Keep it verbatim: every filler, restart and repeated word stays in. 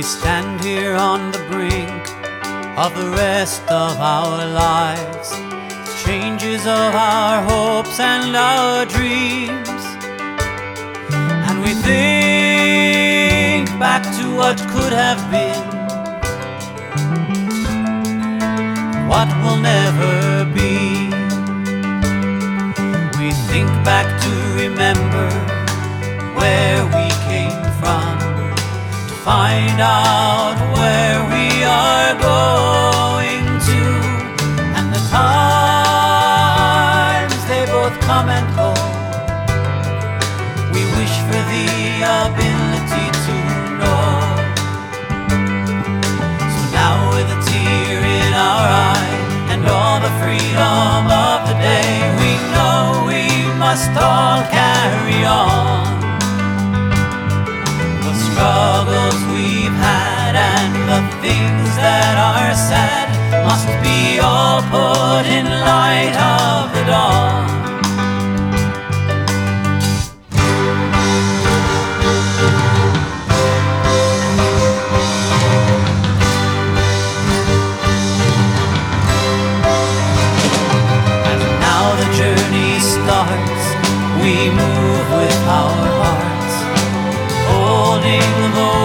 stand here on the brink of the rest of our lives, the changes of our hopes and our dreams, and we think back to what could have been, what will never be. We think back to remember where we came from, to find out where we are going to, and the times they both come and go. We wish for the ability to know. So now with a tear in our eye and all the freedom of the day, we know we must all carry on. The struggles we've had and the things that are sad must be all put in light of the dawn. We move with our hearts, holding the